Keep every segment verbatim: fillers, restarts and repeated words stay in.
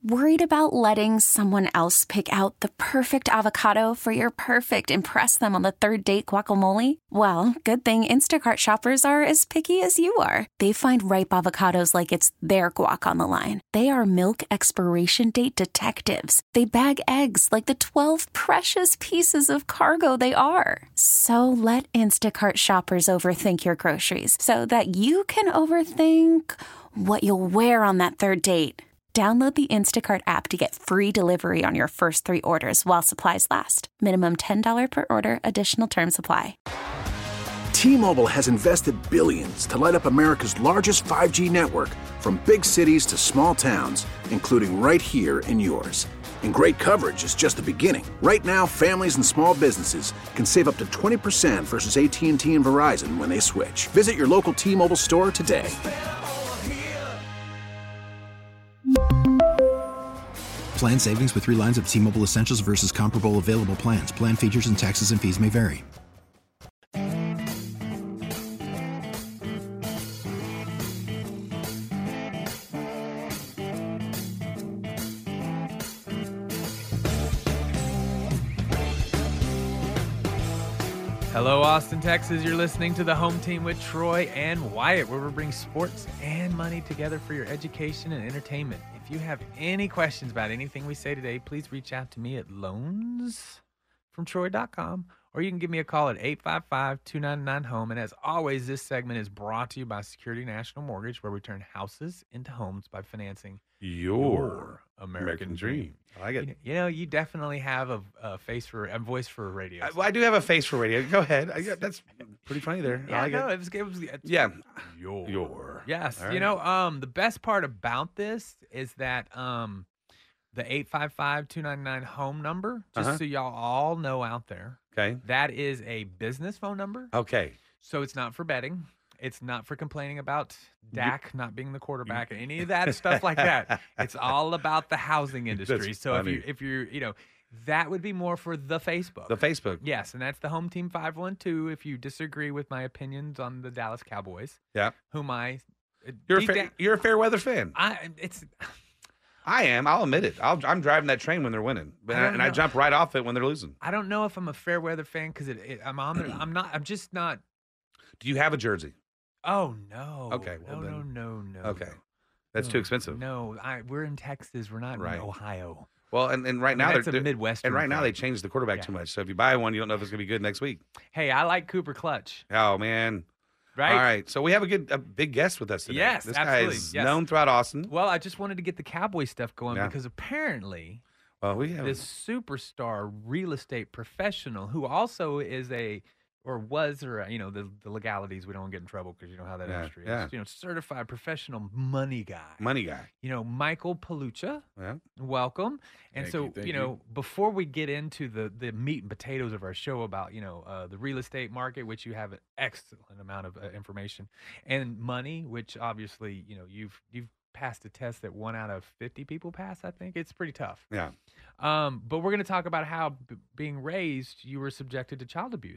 Worried about letting someone else pick out the perfect avocado for your perfect impress them on the third date guacamole? Well, good thing Instacart shoppers are as picky as you are. They find ripe avocados like it's their guac on the line. They are milk expiration date detectives. They bag eggs like the twelve precious pieces of cargo they are. So let Instacart shoppers overthink your groceries so that you can overthink what you'll wear on that third date. Download the Instacart app to get free delivery on your first three orders while supplies last. Minimum ten dollars per order. Additional terms apply. T-Mobile has invested billions to light up America's largest five G network, from big cities to small towns, including right here in yours. And great coverage is just the beginning. Right now, families and small businesses can save up to twenty percent versus A T and T and Verizon when they switch. Visit your local T-Mobile store today. Plan savings with three lines of T-Mobile Essentials versus comparable available plans. Plan features and taxes and fees may vary. Hello, Austin, Texas. You're listening to the Home Team with Troy and Wyatt, where we bring sports and money together for your education and entertainment. If you have any questions about anything we say today, please reach out to me at loans from troy dot com, or you can give me a call at eight five five, two nine nine, home. And as always, this segment is brought to you by Security National Mortgage, where we turn houses into homes by financing your, your American, American dream. dream. I like it. You know, you know, you definitely have a, a face for a voice for radio. I, well, I do have a face for radio. Go ahead. I, that's pretty funny there. Yeah, I like no, it. it was, it was it's Yeah. Your. Your. Yes. All You right. know, um, the best part about this is that um, the eight five five, two nine nine, home number, just Uh-huh. so y'all all know out there, Okay. that is a business phone number. Okay. So it's not for betting. It's not for complaining about Dak not being the quarterback and any of that stuff like that. It's all about the housing industry. That's so if funny. you if you're, you know, that would be more for the Facebook. The Facebook. Yes, and that's the Home Team five one two if you disagree with my opinions on the Dallas Cowboys, Yeah. whom I uh, You're a, deep fa- down- you're a fair weather fan. I it's I am. I'll admit it. I'll, I'm driving that train when they're winning, but, I don't and I know. jump right off it when they're losing. I don't know if I'm a fair weather fan because it, it, I'm on there. I'm not. I'm just not. Do you have a jersey? Oh no. Okay, well no, then- no, no, no. Okay. That's no, too expensive. No, I, we're in Texas. We're not Right. in Ohio. Well, and, and right I mean, now that's they're a Midwestern and right now thing. they changed the quarterback Yeah. too much. So if you buy one, you don't know if it's gonna be good next week. Hey, I like Cooper Clutch. Oh man. Right. All right. So we have a good, a big guest with us today. Yes, this absolutely. guy is Yes. known throughout Austin. Well, I just wanted to get the Cowboy stuff going Yeah. because apparently Well, we have this superstar real estate professional who also is a or was or you know the, the legalities we don't get in trouble because you know how that Yeah, industry yeah. is, you know, certified professional money guy, money guy. you know, Michael Palucha. Yeah. Welcome. And Thank so, you, thank you know, before we get into the the meat and potatoes of our show about, you know, uh, the real estate market, which you have an excellent amount of uh, information, and money, which obviously, you know, you've you've passed a test that one out of fifty people pass, I think. It's pretty tough. Yeah. Um, but we're going to talk about how b- being raised, you were subjected to child abuse.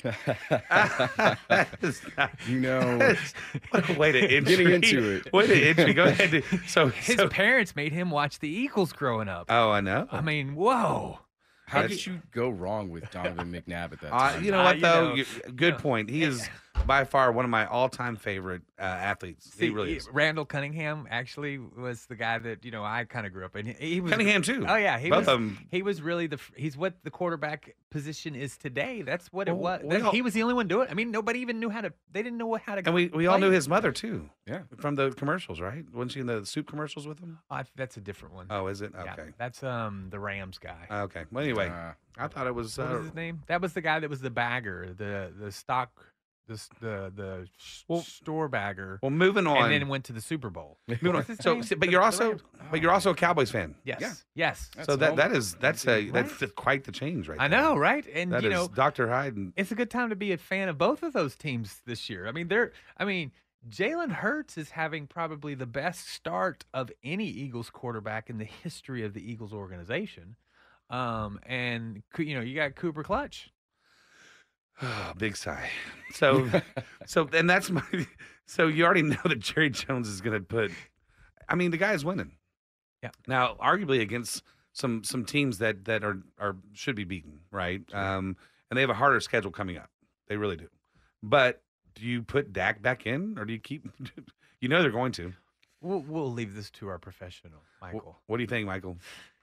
You know, What a way to entry. Getting into it. Way to entry. Go ahead. So, His so parents made him watch the Eagles growing up. oh, I know. I mean, whoa. how That's- did you go wrong with Donovan McNabb at that Uh, time? you know Uh, what you though? know, You- good uh, point. He is by far one of my all-time favorite uh, athletes. See, he really is. Randall Cunningham actually was the guy that, you know, I kind of grew up in. He, he was Cunningham too. Oh yeah, he Both was. of them. He was really the. f- He's what the quarterback position is today. That's what it Well, was. we That- all- he was the only one doing it. I mean, nobody even knew how to. They didn't know how to. And we, we all play. knew his mother too. Yeah. From the commercials, right? Wasn't she in the soup commercials with him? I, that's a different one. Oh, is it? Yeah, Okay. that's um the Rams guy. Okay. Well, anyway, Uh, I thought it was. what Uh, was his name? That was the guy that was the bagger, the the stock, the s- the the s- Well- store bagger, well, moving on. and then went to the Super Bowl. moving What on. was his So, name? so- but The- you're the also, Rams- but you're also a Cowboys fan. Yes, Yeah. yes. That's So that home. that is that's a Right. that's quite the change, right? I there. know, right? And That you is know, Doctor Hyde and it's a good time to be a fan of both of those teams this year. I mean, they're. I mean, Jalen Hurts is having probably the best start of any Eagles quarterback in the history of the Eagles organization. Um, and Co- you know, you got Cooper Clutch. oh, big sigh. So, so and that's my. So you already know that Jerry Jones is going to put. I mean, the guy is winning. Yeah. Now, arguably against some some teams that that are are should be beaten, right? Um, and they have a harder schedule coming up. They really do. But do you put Dak back in, or do you keep? You know they're going to. We'll, we'll leave this to our professional, Michael. What do you think, Michael?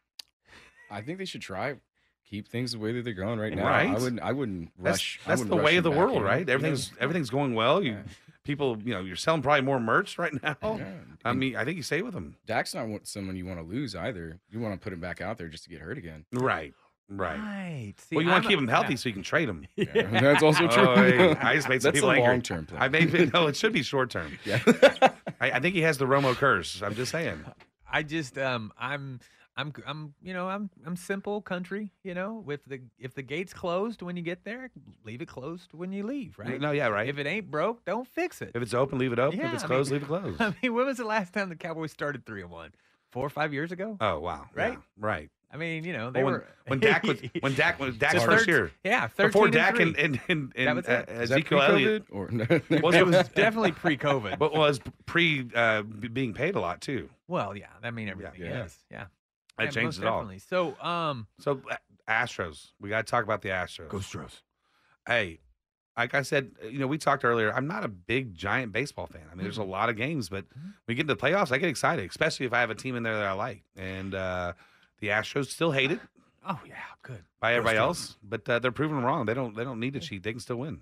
I think they should try keep things the way that they're going right now. Right. I wouldn't. I wouldn't rush. That's, that's I wouldn't the rush way him of the back world, in. right? Everything's Yeah. everything's going well. You Yeah. people, you know, you're selling probably more merch right now. Yeah. I mean, I think you stay with them. Dak's not what- someone you want to lose either. You want to put him back out there just to get hurt again. Right. Right. Right. See, Well, you want I'm to a- keep him healthy yeah. so you can trade him. Yeah. That's also true. Oh, hey, I just made some That's people a angry. long-term plan. I made no. It should be short term. Yeah. I, I think he has the Romo curse. I'm just saying. I just um I'm I'm I'm you know I'm I'm simple country, you know, with the if the gate's closed when you get there, leave it closed when you leave, right? No, yeah, right. If it ain't broke, don't fix it. If it's open, leave it open. Yeah, if it's I closed, mean- leave it closed. I mean, when was the last time the Cowboys started three and one? Four or five years ago? Oh wow. Right? Yeah, right. I mean, you know, they Well, when, were when Dak was when Dak was Dak's Just first thirteen year. Yeah, thirteen Before and Dak three. and and, and, That and was uh, it. Is that Ezekiel Elliott. pre-COVID or no? Was It was definitely pre-COVID. What was pre uh, b- being paid a lot too. Well, yeah, I mean everything Yeah. is. Yeah. That Yeah, changed most it all. definitely. So, um, So uh, Astros, we got to talk about the Astros. Stros. Hey, like I said, you know, we talked earlier. I'm not a big giant baseball fan. I mean, there's a Mm-hmm. lot of games, but when we get into the playoffs, I get excited, especially if I have a team in there that I like. And uh, the Astros still hated Oh yeah, good. by everybody Stros. else, but uh, they're proving them wrong. They don't. They don't need to cheat. They can still win.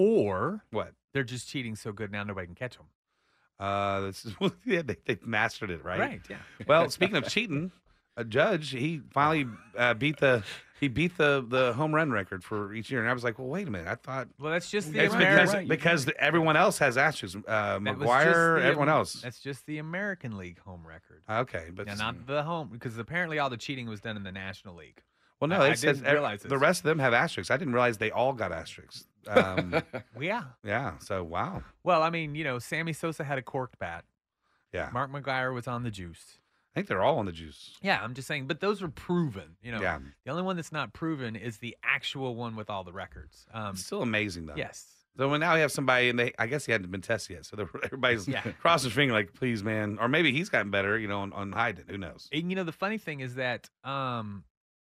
Or What? they're just cheating so good now nobody can catch them. Uh, this is yeah. They, they've mastered it, right? Yeah. Well, speaking of cheating, a judge he finally uh, beat the he beat the the home run record for each year, and I was like, well, wait a minute, I thought Well, that's just the it's American. because right, you- because everyone else has Astros, uh, that was just McGuire, the- everyone else. That's just the American League home record. Okay, but Yeah, not the home, because apparently all the cheating was done in the National League. well, no, I- they I said didn't ev- realize the this. rest of them have asterisks. I didn't realize they all got asterisks. Um, Well, yeah. yeah, so wow, Well, I mean, you know, Sammy Sosa had a corked bat. yeah, Mark McGuire was on the juice. I think they're all on the juice. Yeah, I'm just saying, but those are proven. You know, Yeah, the only one that's not proven is the actual one with all the records. Um, it's still amazing though. yes. So when now we have somebody, and they, I guess he hadn't been tested yet. So they're- everybody's Yeah. crossing his finger, like, please, man, or maybe he's gotten better, you know, on, on hiding. Who knows? And you know, the funny thing is that um,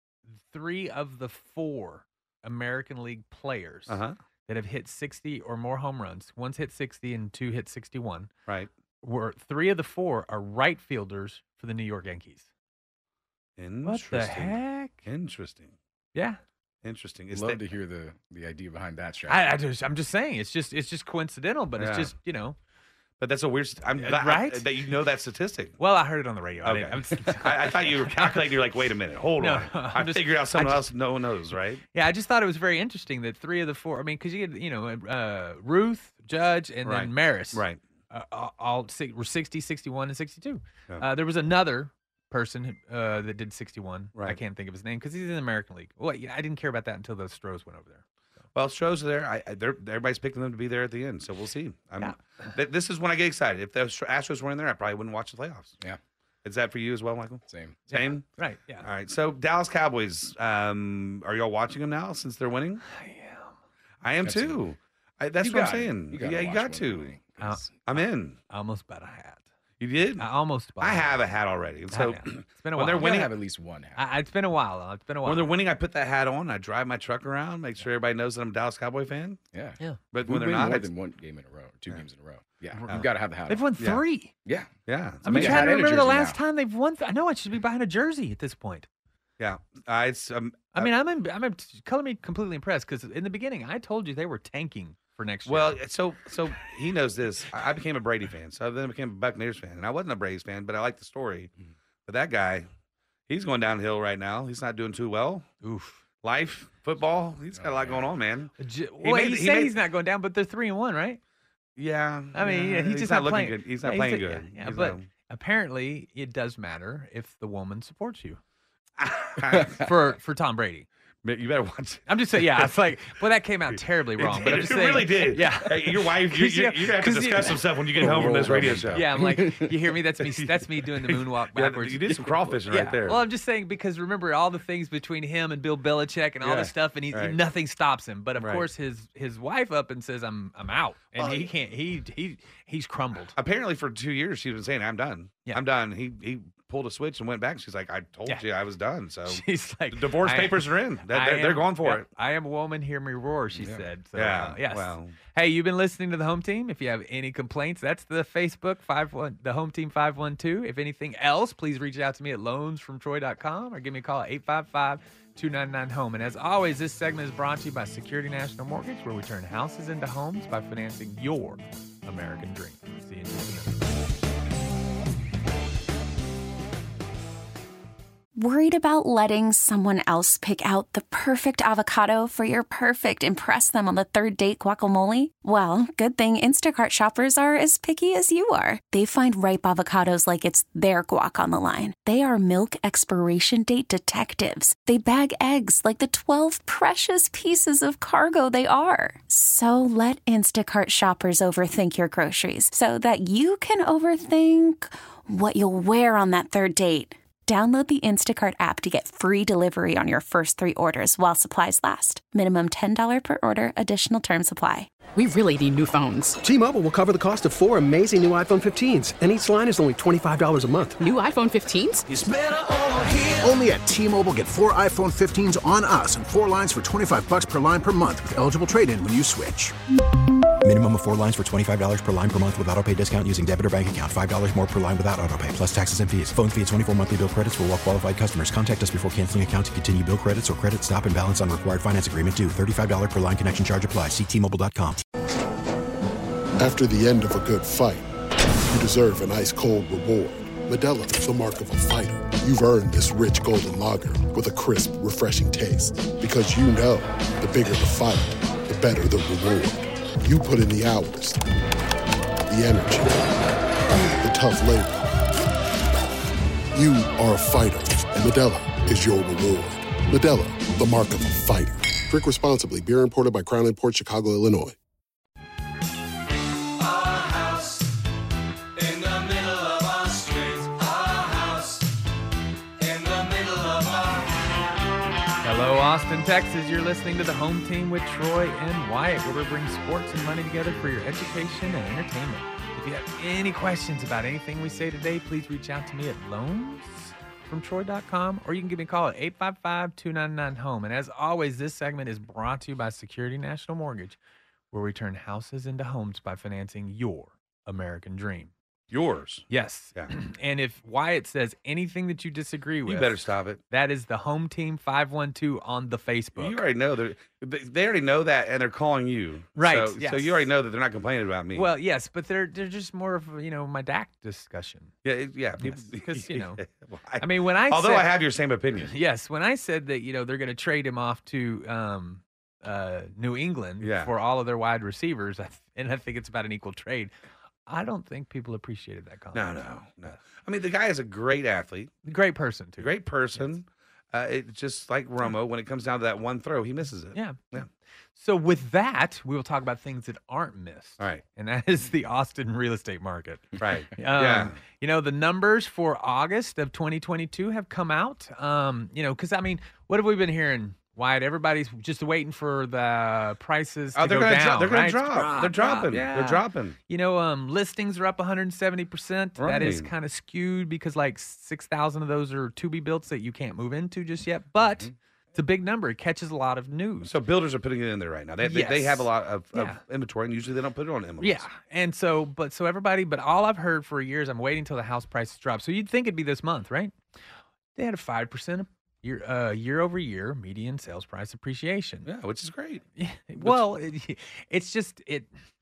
three of the four American League players Uh huh. that have hit sixty or more home runs, one's hit sixty and two hit sixty-one, Right. were three of the four are right fielders for the New York Yankees. Interesting. What the heck? Interesting. Yeah. Interesting. Is Love that, to hear the the idea behind that strategy. I, I just, I'm just saying, it's just, it's just coincidental, but Yeah. it's just, you know. but that's a weird. st- I'm Uh, glad right? that you know that statistic. Well, I heard it on the radio. I Okay. didn't- I'm- I, I thought you were calculating. You're like, wait a minute, hold No, on. I I'm just- figured out someone I else no one knows, right? Yeah, I just thought it was very interesting that three of the four. I mean, because you get, you know, uh, Ruth, Judge, and Right. then Maris. Right. Uh, all- all six, were sixty, sixty-one, and sixty-two. Yeah. Uh, there was another person who, uh, that did sixty-one. I Right. can't think of his name because he's in the American League. Well, yeah, I didn't care about that until those Stros went over there. Well, Stros are there. I, I, they're, everybody's picking them to be there at the end, so we'll see. I'm, Yeah. th- this is when I get excited. If the Astros were in there, I probably wouldn't watch the playoffs. Yeah. Is that for you as well, Michael? Same. Same. Right. Yeah. All right. So Dallas Cowboys. Um, are y'all watching them now since they're winning? I am. I am Absolutely. too. I, that's You what I'm got it. saying. You gotta yeah, you watch got one to. winning, Uh, 'cause I'm in. I almost bought a hat. You did? I almost bought. I a have hat. a hat already. And I so have. It's been a when while. they're you gotta winning, have at least one hat. I, it's been a while. It's been a while. when they're winning, I put that hat on. I drive my truck around, make sure everybody knows that I'm a Dallas Cowboy fan. yeah. Yeah. But We when they're win not, more it's, than one game in a row, two Yeah. games in a row. Yeah, Oh. you've got to have the hat. They've on. won Yeah. three. Yeah, yeah, it's I'm amazing. trying to hat and a remember the jersey last now. time they've won. Th- I know I should be buying a jersey at this point. Yeah, uh, it's. Um, I mean, I'm in, I'm in, color me completely impressed because in the beginning I told you they were tanking for next well, year. so so he knows this. I I became a Brady fan, so then I became a Buccaneers fan, and I wasn't a Braves fan, but I like the story. But that guy, he's going downhill right now. He's not doing too well. Oof. Life, football, he's got a Oh, lot yeah. going on, man. J- well, made- he, he said made- he's not going down, but they're three and one, right? Yeah, I mean, yeah, he's just not not looking playing- good. He's not Yeah, playing he's- good. yeah, He's but- Apparently, it does matter if the woman supports you not- for for Tom Brady. you better watch. I'm just saying, yeah, it's like, well, that came out terribly wrong. It, But I'm it just saying, really did. Yeah. Hey, your wife, you, 'Cause, you, you know, you have to 'cause you- discuss some stuff when you get home from this radio show. Yeah, I'm like, you hear me? That's me. That's me doing the moonwalk Yeah, backwards. you did some crawfishing Yeah. right there. Well, I'm just saying because remember all the things between him and Bill Belichick and all Yeah. this stuff, and he, Right. nothing stops him. But of Right. course, his his wife up and says, "I'm I'm out," and Well, he can't. He he he's crumbled. Apparently, for two years, she's been saying, "I'm done. Yeah. I'm done." He he pulled a switch and went back. She's like, I told Yeah. you I was done. So She's like, the divorce I- papers are in. They're, I they're, they're am- going for yeah, it. I am a woman, hear me roar, she Yeah. said. So, Yeah, uh, yes. well. Hey, you've been listening to the Home Team. If you have any complaints, that's the Facebook five one, the Home Team five one two. If anything else, please reach out to me at loans from troy dot com or give me a call at eight five five, two nine nine, home. And as always, this segment is brought to you by Security National Mortgage, where we turn houses into homes by financing your American dream. See you in just a minute. Worried about letting someone else pick out the perfect avocado for your perfect impress them on the third date guacamole? Well, good thing Instacart shoppers are as picky as you are. They find ripe avocados like it's their guac on the line. They are milk expiration date detectives. They bag eggs like the twelve precious pieces of cargo they are. So let Instacart shoppers overthink your groceries so that you can overthink what you'll wear on that third date. Download the Instacart app to get free delivery on your first three orders while supplies last. Minimum ten dollars per order. Additional terms apply. We really need new phones. T-Mobile will cover the cost of four amazing new iPhone fifteens, and each line is only twenty-five dollars a month. New iPhone fifteens? Only at T-Mobile, get four iPhone fifteens on us and four lines for twenty-five bucks per line per month with eligible trade-in when you switch. Minimum of four lines for twenty-five dollars per line per month with autopay discount using debit or bank account. five dollars more per line without autopay, plus taxes and fees. Phone fee at twenty-four monthly bill credits for well-qualified customers. Contact us before canceling account to continue bill credits or credit stop and balance on required finance agreement due. thirty-five dollars per line connection charge applies. See T Mobile dot com. After the end of a good fight, you deserve an ice-cold reward. Modelo is the mark of a fighter. You've earned this rich golden lager with a crisp, refreshing taste. Because you know, the bigger the fight, the better the reward. You put in the hours, the energy, the tough labor. You are a fighter, and Modelo is your reward. Modelo, the mark of a fighter. Drink responsibly. Beer imported by Crown Imports, Chicago, Illinois. Hello, Austin, Texas. You're listening to the Home Team with Troy and Wyatt, where we bring sports and money together for your education and entertainment. If you have any questions about anything we say today, please reach out to me at loans from troy dot com, or you can give me a call at eight five five, two nine nine, home. And as always, this segment is brought to you by Security National Mortgage, where we turn houses into homes by financing your American dream. Yours. Yes. Yeah. And if Wyatt says anything that you disagree with, You better stop it. that is the Home Team five one two on the Facebook. You already know they're, they already know that, and they're calling you. Right, So, yes. so you already know that they're not complaining about me. Well, yes, but they're they're just more of you know my D A C discussion. yeah, it- yeah. People, because, you know, Well, I mean, when I although said, I have your same opinion. yes, when I said that you know they're going to trade him off to um, uh, New England Yeah. for all of their wide receivers, I th- and I think it's about an equal trade. I don't think people appreciated that No, comment. no, no. I mean, the guy is a great athlete, Great person too. a great person. Uh, it's just like Romo. When it comes down to that one throw, he misses it. Yeah. Yeah. So with that, we will talk about things that aren't missed. All right. And that is the Austin real estate market. Right. Um, yeah. You know, the numbers for August of twenty twenty-two have come out. Um, you know, because, I mean, what have we been hearing, Wyatt? Everybody's just waiting for the prices to Oh, they're go gonna down, drop. They're gonna right? drop. Drop, They're drop, dropping. yeah. They're dropping. You know, um, listings are up one hundred seventy percent. That is Right. kind of skewed because like six thousand of those are to-be-builts that you can't move into just yet. But Mm-hmm. it's a big number. It catches a lot of news. So builders are putting it in there right now. They they, they Yes. have a lot of, of Yeah. inventory, and usually they don't put it on M L S. Yeah, and so, but so everybody, but all I've heard for years, I'm waiting till the house prices drop. So you'd think it'd be this month, right? They had a five percent year uh, year over year median sales price appreciation. Yeah, which is great. Yeah, well, it, it's just it,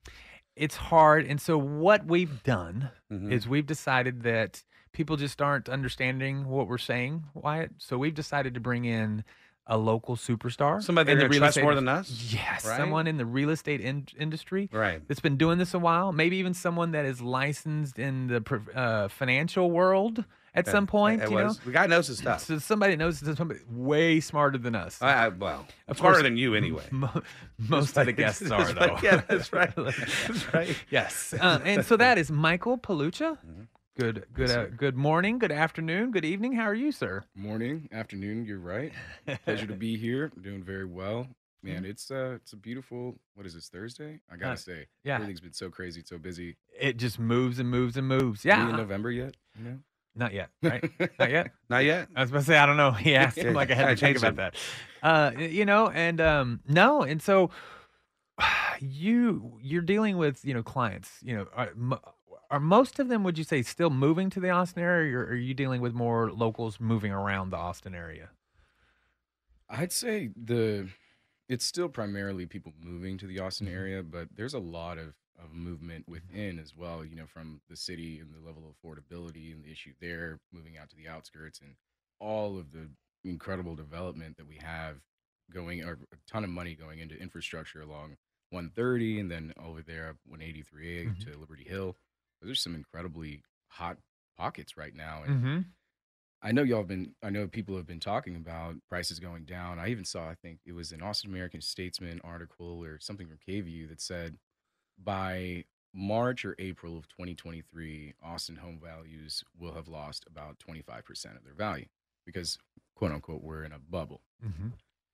it's hard, and so what we've done Mhm. is we've decided that people just aren't understanding what we're saying, Wyatt. So we've decided to bring in a local superstar, Somebody in they're the gonna real trust estate- more than us? Yes, Right? someone in the real estate in- industry Right. that's been doing this a while. Maybe even someone that is licensed in the pro- uh, financial world at Yeah, some point. it you was. know, The guy knows his stuff. so somebody that knows somebody way smarter than us. I, I, well, Of smarter course- than you anyway. Mo- Most of the guests are That's though. right. Yeah, that's right. That's right. Yes, uh, and so that is Michael Palucha. Mm-hmm. Good, good, Yes, uh, sir. good morning, good afternoon, good evening. How are you, sir? Morning, afternoon, you're right. Pleasure to be here. Doing very well. Man, it's uh it's a beautiful, what is this, Thursday? I gotta Uh, say. yeah. Everything's been so crazy, so busy. It just moves and moves and moves. Are we Yeah, in November yet? You know? Not yet, right? Not yet. Not yet. I was about to say I don't know. He asked him like I had to think about that. Uh, you know, and um, no, and so you you're dealing with you know clients. You know, are, mo- are most of them? Would you say still moving to the Austin area, or are you dealing with more locals moving around the Austin area? I'd say the it's still primarily people moving to the Austin area, but there's a lot of, of movement within as well, you know, from the city and the level of affordability and the issue there, moving out to the outskirts and all of the incredible development that we have going, or a ton of money going into infrastructure along one thirty and then over there up one eighty-three A Mhm. to Liberty Hill. There's some incredibly hot pockets right now. And Mm-hmm. I know y'all have been, I know people have been talking about prices going down. I even saw, I think it was an Austin American Statesman article or something from K V U that said by March or April of twenty twenty-three, Austin home values will have lost about twenty-five percent of their value because, quote unquote, we're in a bubble. Mm-hmm.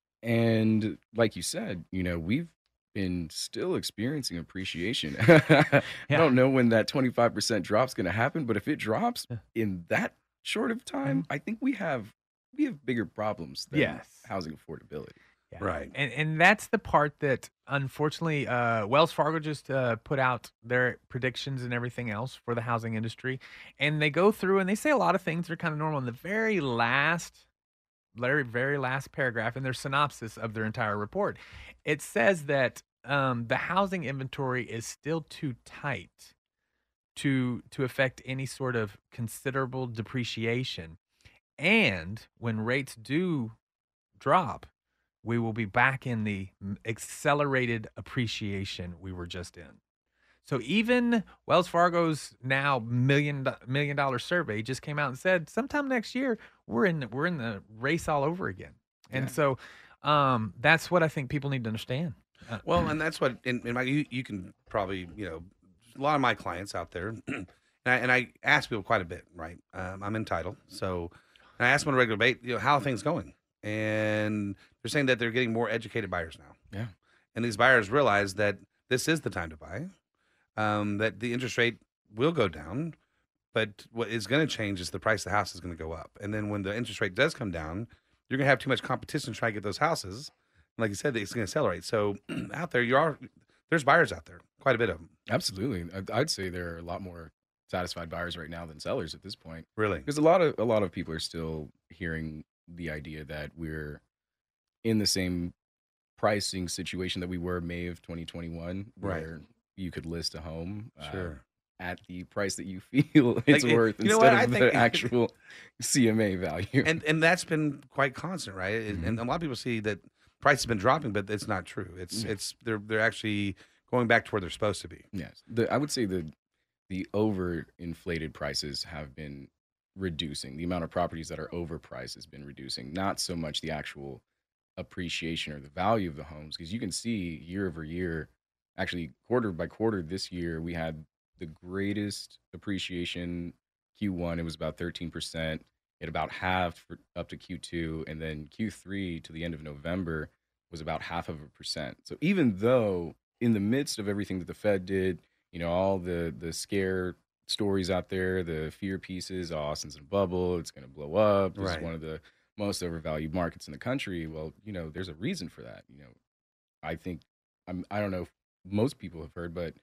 And like you said, you know, we've been still experiencing appreciation. I Yeah. don't know when that twenty-five percent drop's going to happen, but if it drops Yeah. in that short of time, I think we have we have bigger problems than Yes. housing affordability. Yeah. Right. And and that's the part that unfortunately uh, Wells Fargo just uh, put out their predictions and everything else for the housing industry, and they go through and they say a lot of things that are kind of normal. In the very last, very very last paragraph in their synopsis of their entire report, it says that um, the housing inventory is still too tight to to affect any sort of considerable depreciation, and when rates do drop, we will be back in the m- accelerated appreciation we were just in. So even Wells Fargo's now million do- million dollar survey just came out and said sometime next year we're in the, we're in the race all over again. And Yeah. so um, that's what I think people need to understand. Uh, Well, and that's what, and, and my, you, you can probably, you know, a lot of my clients out there, and, I, and I ask people quite a bit, right? Um, I'm entitled. So and I ask them on a regular basis, you know, how are things going? And they're saying that they're getting more educated buyers now. Yeah. And these buyers realize that this is the time to buy, um, that the interest rate will go down, but what is going to change is the price of the house is going to go up. And then when the interest rate does come down, you're going to have too much competition to try to get those houses. Like you said, it's going to accelerate. So out there, you are there's buyers out there, quite a bit of them. Absolutely. I'd, I'd say there are a lot more satisfied buyers right now than sellers at this point. Really? Because a lot of a lot of people are still hearing the idea that we're in the same pricing situation that we were May of twenty twenty-one, Right. where you could list a home uh, Sure. at the price that you feel it's Like, worth you know instead what? I of the think- actual C M A value. And and that's been quite constant, right? And- And a lot of people see that price has been dropping, but it's not true. It's Yeah. it's they're they're actually going back to where they're supposed to be. Yes, the, I would say the the overinflated prices have been reducing. The amount of properties that are overpriced has been reducing. Not so much the actual appreciation or the value of the homes, because you can see year over year, actually quarter by quarter this year, we had the greatest appreciation. Q one, it was about thirteen percent. It about halved for, up to Q two, and then Q three to the end of November was about half of a percent. So even though in the midst of everything that the Fed did, you know, all the the scare stories out there, the fear pieces, oh, Austin's in a bubble, it's going to blow up, this Right. is one of the most overvalued markets in the country. Well, you know, there's a reason for that. You know, I think I'm I don't know if most people have heard, but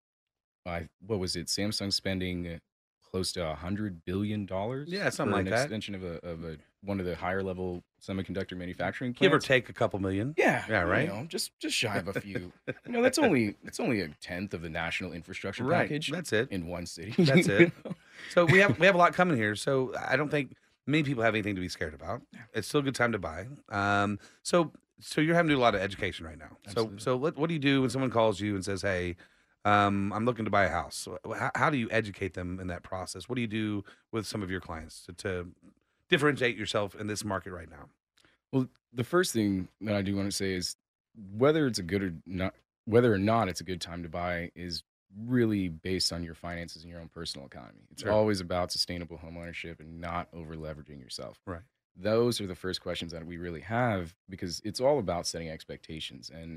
I what was it? Samsung spending close to a hundred billion dollars, Yeah, something for like an that. extension of a of a one of the higher level semiconductor manufacturing Give or plants. take a couple million. Yeah, Yeah, right? You know, just just shy of a few. You know, that's only that's only a tenth of the national infrastructure Right. package That's it. in one city. That's you it. know? So we have we have a lot coming here. So I don't think many people have anything to be scared about. It's still a good time to buy. Um, so so you're having to do a lot of education right now. Absolutely. So so what what do you do when someone calls you and says, "Hey, um, I'm looking to buy a house"? So how, how do you educate them in that process? What do you do with some of your clients to, to differentiate yourself in this market right now? Well, the first thing that I do want to say is whether it's a good or not, whether or not it's a good time to buy is really based on your finances and your own personal economy. It's Sure. always about sustainable home ownership and not over leveraging yourself. Right. Those are the first questions that we really have because it's all about setting expectations. And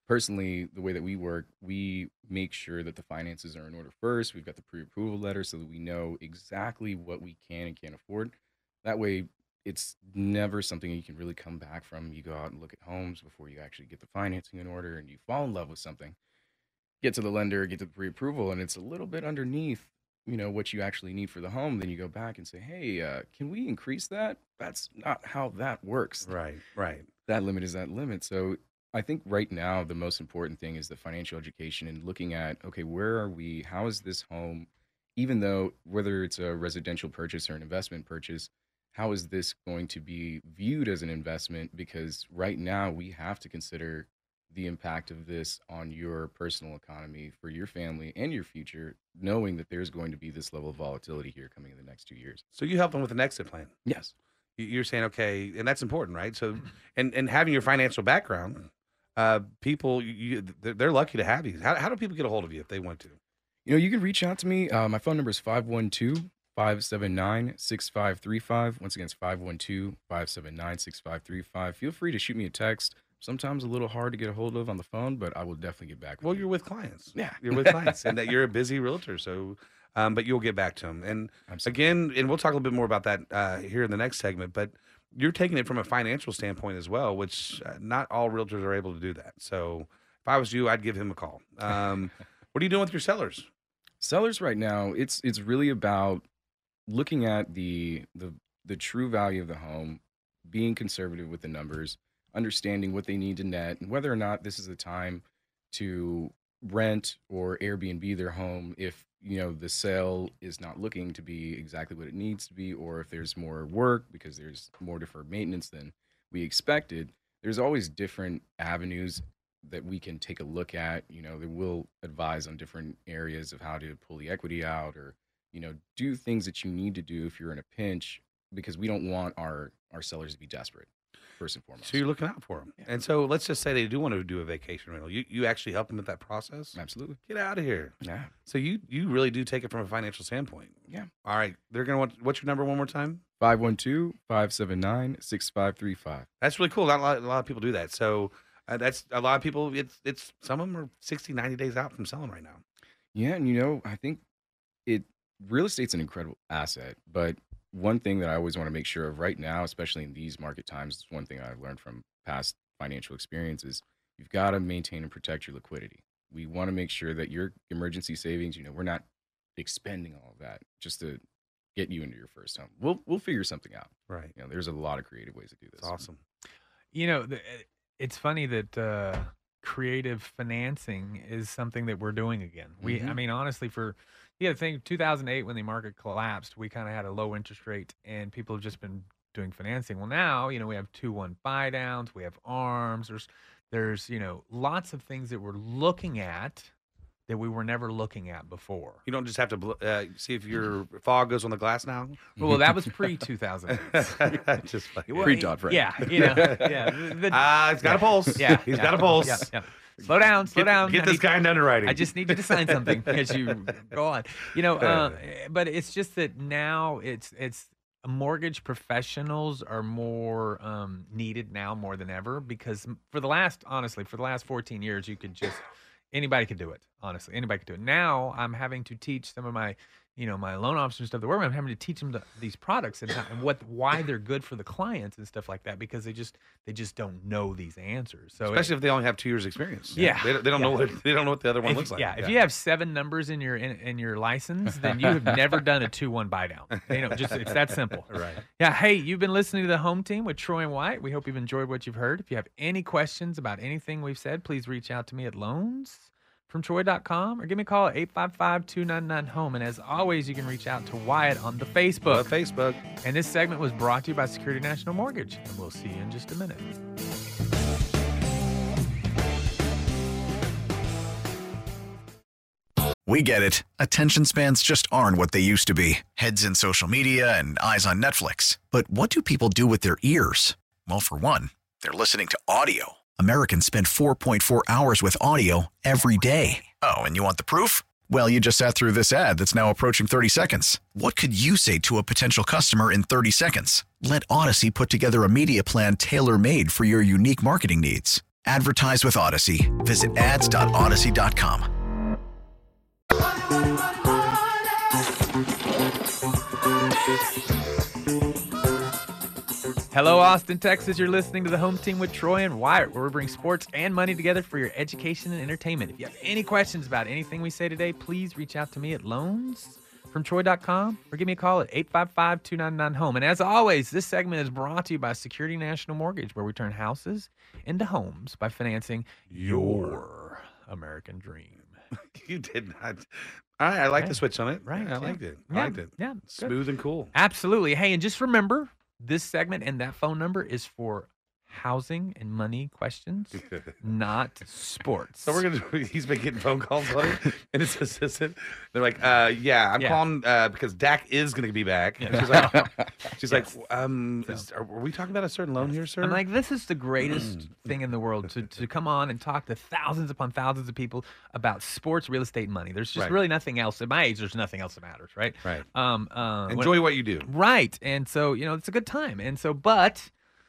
personally, the way that we work, we make sure that the finances are in order first. We've got the pre-approval letter so that we know exactly what we can and can't afford. That way, it's never something you can really come back from. You go out and look at homes before you actually get the financing in order, and you fall in love with something. Get to the lender, get to the pre-approval, and it's a little bit underneath, you know, what you actually need for the home. Then you go back and say, hey, uh, can we increase that? That's not how that works. Right, right. That limit is that limit. So I think right now the most important thing is the financial education and looking at, okay, where are we? How is this home, even though whether it's a residential purchase or an investment purchase, how is this going to be viewed as an investment? Because right now we have to consider the impact of this on your personal economy for your family and your future, knowing that there's going to be this level of volatility here coming in the next two years. So you help them with an exit plan. Yes. You- You're saying, okay, and that's important, right? So, and, and having your financial background, uh, people, you, they're, they're lucky to have you. How, how do people get a hold of you if they want to? You know, you can reach out to me. Uh, my phone number is five one two, five seven nine, six five three five. Once again, it's five one two, five seven nine, six five three five. Feel free to shoot me a text. Sometimes a little hard to get a hold of on the phone, but I will definitely get back with Well, you. you're with clients. Yeah. You're with clients, and that you're a busy realtor. So, um, but you'll get back to them. And Absolutely. again, and we'll talk a little bit more about that uh, here in the next segment, but you're taking it from a financial standpoint as well, which uh, not all realtors are able to do that. So if I was you, I'd give him a call. Um, what are you doing with your sellers? Sellers right now, it's it's really about looking at the the the true value of the home, being conservative with the numbers, understanding what they need to net, and whether or not this is the time to rent or Airbnb their home if, you know, the sale is not looking to be exactly what it needs to be, or if there's more work because there's more deferred maintenance than we expected. There's always different avenues that we can take a look at. You know, they will advise on different areas of how to pull the equity out, or, you know, do things that you need to do if you're in a pinch, because we don't want our our sellers to be desperate, first and foremost. So you're looking out for them. Yeah. And so let's just say they do want to do a vacation rental. You you actually help them with that process? Absolutely. Get out of here. Yeah. So you you really do take it from a financial standpoint. Yeah. All right. They're going to want, what's your number one more time? five one two, five seven nine, six five three five. That's really cool. Not a lot, a lot of people do that. So uh, that's a lot of people. It's, it's some of them are sixty, ninety days out from selling right now. Yeah. And, you know, I think it real estate's an incredible asset, but one thing that I always want to make sure of right now, especially in these market times, is one thing I've learned from past financial experiences. You've got to maintain and protect your liquidity. We want to make sure that your emergency savings, you know, we're not expending all of that just to get you into your first home. We'll we'll figure something out. Right. You know, there's a lot of creative ways to do this. That's awesome. You know, the, it's funny that uh, creative financing is something that we're doing again. We, I Mhm. mean, honestly, for you got to think two thousand eight when the market collapsed, we kind of had a low interest rate, and people have just been doing financing. Well, now you know we have two one buy downs, we have ARMs. There's there's you know lots of things that we're looking at that we were never looking at before. You don't just have to bl- uh, see if your fog goes on the glass now. Well, that was pre two thousand eight. Just like, Well, Pre-Dodd-Frank. Yeah, you know, yeah. the- Ah, he's got a pulse. Yeah, he's yeah, got a pulse. Yeah, yeah. Slow down, slow Get, down. get I this need- guy into underwriting. I just need you to sign something as you go on. You know, uh, but it's just that now it's it's mortgage professionals are more um, needed now more than ever, because for the last honestly for the last fourteen years you could just anybody could do it. Honestly, anybody could do it. Now I'm having to teach some of my you know my loan officers and stuff that work with. I'm having to teach them the, these products and, how, and what why they're good for the clients and stuff like that, because they just they just don't know these answers. So it- especially if they only have two years experience. Yeah. they, they don't Yeah. know what they don't know what the other one if, looks like. yeah, if you have seven numbers in your in, in your license, then you have never done a two one buy down. You know, just it's that simple. Right. Yeah. Hey, you've been listening to the Home Team with Troy and Wyatt. We hope you've enjoyed what you've heard. If you have any questions about anything we've said, please reach out to me at loans from troy dot com or give me a call at eight five five, two nine nine, home. And as always, you can reach out to Wyatt on the Facebook. But Facebook. And this segment was brought to you by Security National Mortgage. And we'll see you in just a minute. We get it. Attention spans just aren't what they used to be. Heads in social media and eyes on Netflix. But what do people do with their ears? Well, for one, they're listening to audio. Americans spend four point four hours with audio every day. Oh, and you want the proof? Well, you just sat through this ad that's now approaching thirty seconds. What could you say to a potential customer in thirty seconds? Let Odyssey put together a media plan tailor-made for your unique marketing needs. Advertise with Odyssey. Visit ads dot odyssey dot com. Hello, Austin, Texas. You're listening to the Home Team with Troy and Wyatt, where we bring sports and money together for your education and entertainment. If you have any questions about anything we say today, please reach out to me at loans from troy dot com or give me a call at eight five five, two nine nine, home. And as always, this segment is brought to you by Security National Mortgage, where we turn houses into homes by financing your American dream. You did not. All right, I like Right. the switch on it. Right, Yeah, I yeah. liked it. I Yeah, liked it. yeah, good. Smooth and cool. Absolutely. Hey, and just remember, this segment and that phone number is for housing and money questions, not sports. So we're gonna. He's been getting phone calls on it, and his assistant. They're like, uh, "Yeah, I'm Yeah. calling uh, because Dak is gonna be back." Yeah. She's like, "She's Yes. like, um, is, are, are we talking about a certain loan here, sir?" I'm like, this is the greatest thing in the world to, to come on and talk to thousands upon thousands of people about sports, real estate, and money. There's just Right. really nothing else. At my age, there's nothing else that matters, right? Right. Um, uh, when- Enjoy what you do. Right. And so, you know, it's a good time. And so, but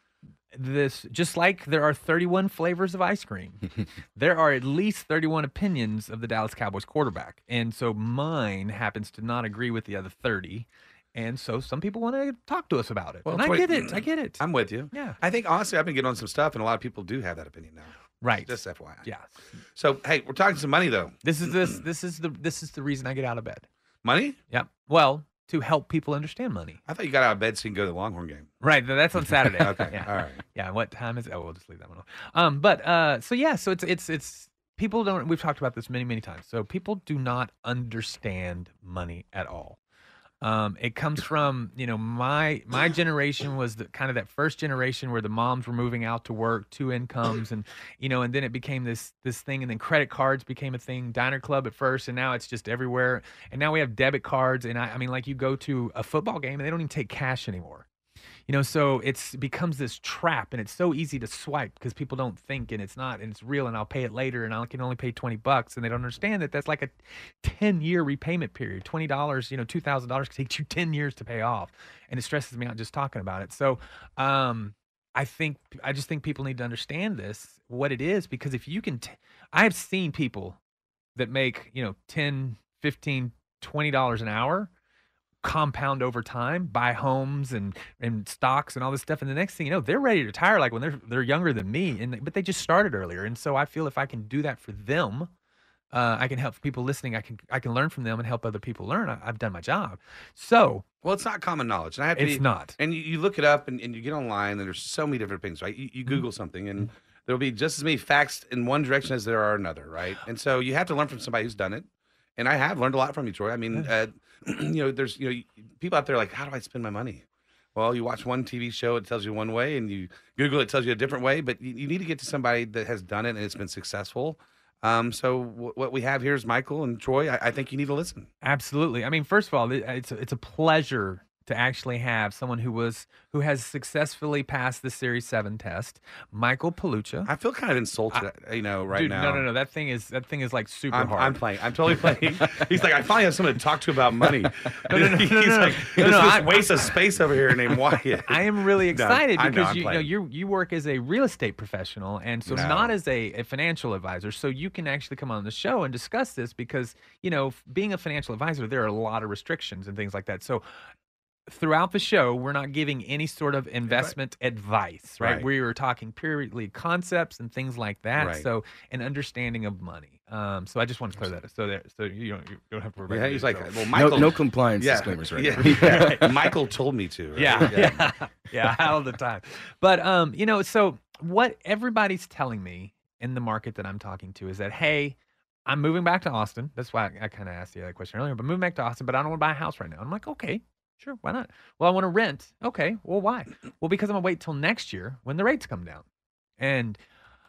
this, just like there are thirty-one flavors of ice cream, there are at least thirty-one opinions of the Dallas Cowboys quarterback. And so mine happens to not agree with the other thirty. And so some people want to talk to us about it. Well, and I twenty get it. I get it. I'm with you. Yeah. I think honestly, I've been getting on some stuff, and a lot of people do have that opinion now. Right. Just F Y I. Yeah. So hey, we're talking some money though. This is this this is the this is the reason I get out of bed. Money? Yeah. Well, to help people understand money. I thought you got out of bed so you can go to the Longhorn game. Right. That's on Saturday. Okay. Yeah. All right. Yeah. What time is it? Oh, we'll just leave that one off. Um, but uh, so yeah, so it's it's it's people don't. We've talked about this many many times. So people do not understand money at all. Um, it comes from, you know, my my generation was the kind of that first generation where the moms were moving out to work, two incomes, and you know, and then it became this this thing, and then credit cards became a thing, Diner Club at first, and now it's just everywhere. And now we have debit cards, and I, I mean, like you go to a football game and they don't even take cash anymore. You know, so it's becomes this trap, and it's so easy to swipe because people don't think, and it's not, and it's real, and I'll pay it later, and I can only pay twenty bucks, and they don't understand that that's like a ten year repayment period. twenty dollars, you know, two thousand dollars can take you ten years to pay off, and it stresses me out just talking about it. So, um, I think, I just think people need to understand this, what it is, because if you can, t- I have seen people that make, you know, ten, fifteen, twenty dollars an hour compound over time, buy homes and and stocks and all this stuff, and the next thing you know, they're ready to retire like when they're they're younger than me, and but they just started earlier. And so I feel if I can do that for them, uh, I can help people listening. I can I can learn from them and help other people learn. I, I've done my job. So Well, it's not common knowledge. And I have to it's be, not. And you, you look it up and, and you get online, and there's so many different things, right? You, you Google something, and there'll be just as many facts in one direction as there are another, right? And so you have to learn from somebody who's done it. And I have learned a lot from you, Troy. I mean, uh, you know, there's you know people out there like, how do I spend my money? Well, you watch one T V show, it tells you one way, and you Google it, it tells you a different way. But you, you need to get to somebody that has done it and it's been successful. Um, so w- what we have here is Michael and Troy. I, I think you need to listen. Absolutely. I mean, first of all, it- it's a, it's a pleasure to actually have someone who was who has successfully passed the Series seven test, Michael Palucha. I feel kind of insulted, you know, right Dude, now. no, no, no. That thing is that thing is like super I'm, hard. I'm playing. I'm totally playing. He's like, I finally have someone to talk to about money. No, no, no, no, He's no, no. like, No, there's no, this I- waste of space over here named Wyatt. I am really No, excited I know, because I'm you, you know playing. you you work as a real estate professional, and so No. not as a, a financial advisor. So you can actually come on the show and discuss this because you know f- being a financial advisor, there are a lot of restrictions and things like that. So throughout the show, we're not giving any sort of investment advice, right? Right. We are talking purely concepts and things like that. Right. So an understanding of money. Um, so I just want to clear that up. So that so you don't you don't have to worry Yeah, about he's it. like, So- well, No, Michael. no compliance yeah, disclaimers right yeah, now. Michael told me to. Right? Yeah, yeah, yeah, all the time. But um, you know, so what everybody's telling me in the market that I'm talking to is that, hey, I'm moving back to Austin. That's why I, I kind of asked you that question earlier. But moving back to Austin, but I don't want to buy a house right now. I'm like, okay, sure, why not? Well, I want to rent. Okay, well, why? Well, because I'm gonna wait till next year when the rates come down, and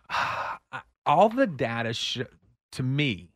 uh, all the data sh- to me.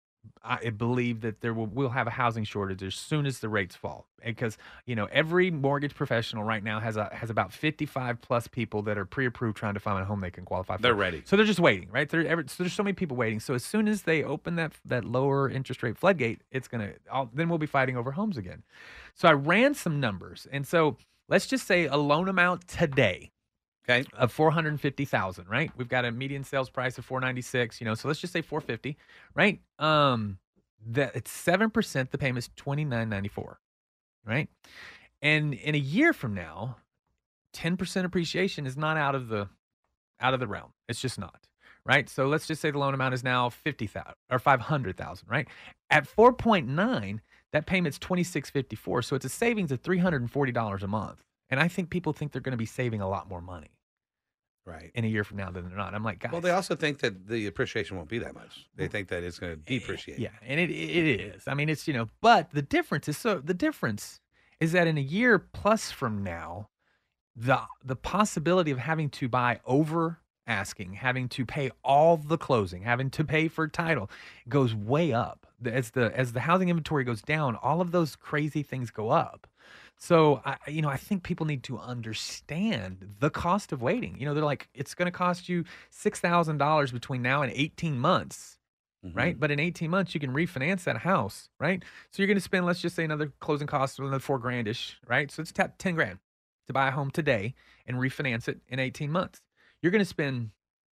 I believe that there will we'll have a housing shortage as soon as the rates fall, because you know every mortgage professional right now has a has about fifty-five plus people that are pre-approved trying to find a home they can qualify for. They're ready. So they're just waiting, right? They're ever, so there's so many people waiting. So as soon as they open that that lower interest rate floodgate, it's gonna all, then we'll be fighting over homes again. So I ran some numbers, and so let's just say a loan amount today Okay. Of four hundred fifty thousand, right? We've got a median sales price of four ninety-six, you know, so let's just say four fifty, right? Um, that it's seven percent, the payment's twenty-nine ninety-four, right? And in a year from now, ten percent appreciation is not out of the out of the realm. It's just not, right? So let's just say the loan amount is now fifty thousand or five hundred thousand, right? At four point nine, that payment's twenty-six fifty-four, so it's a savings of three hundred forty dollars a month. And I think people think they're going to be saving a lot more money. Right. In a year from now than they're not. I'm like, guys. Well, they also think that the appreciation won't be that much. They think that it's going to depreciate. Yeah, and it it is. I mean, it's, you know, but the difference is so the difference is that in a year plus from now, the the possibility of having to buy over asking, having to pay all the closing, having to pay for title goes way up. As the as the housing inventory goes down, all of those crazy things go up. So, I, you know, I think people need to understand the cost of waiting. You know, they're like, it's going to cost you six thousand dollars between now and eighteen months, mm-hmm. right? But in eighteen months, you can refinance that house, right? So you're going to spend, let's just say, another closing cost of another four grandish, right? So it's tap ten grand to buy a home today and refinance it in eighteen months. You're going to spend,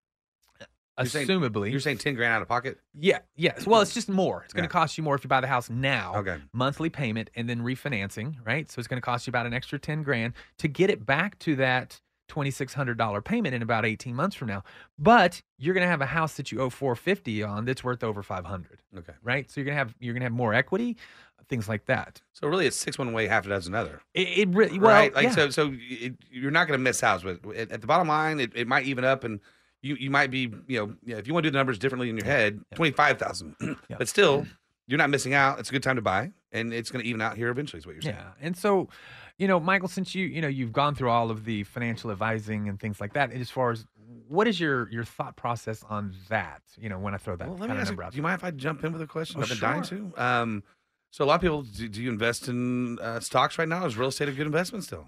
you're assumably. Saying, you're saying ten grand out of pocket? Yeah. Yes. Well, it's just more. It's going to Yeah. cost you more if you buy the house now. Okay. Monthly payment and then refinancing, right? So it's going to cost you about an extra ten grand to get it back to that twenty-six hundred dollars payment in about eighteen months from now. But you're going to have a house that you owe four fifty on that's worth over five hundred. Okay. Right? So you're going to have you're going to have more equity, things like that. So really, it's six one way, half a dozen other. It, it really well, right? Like yeah. so, so it, you're not going to miss out. But at, at the bottom line, it, it might even up, and you you might be, you know, yeah, if you want to do the numbers differently in your head, Yeah. twenty five thousand. Yeah. But still, you're not missing out. It's a good time to buy, and it's going to even out here eventually. Is what you're saying? Yeah. And so, you know, Michael, since you, you know, you've gone through all of the financial advising and things like that, as far as what is your your thought process on that? You know, when I throw that Well, let kind me of ask you, number out do you mind if I jump in with a question? Oh, I've been dying sure. to. Um, so a lot of people, do, do you invest in uh, stocks right now? Is real estate a good investment still?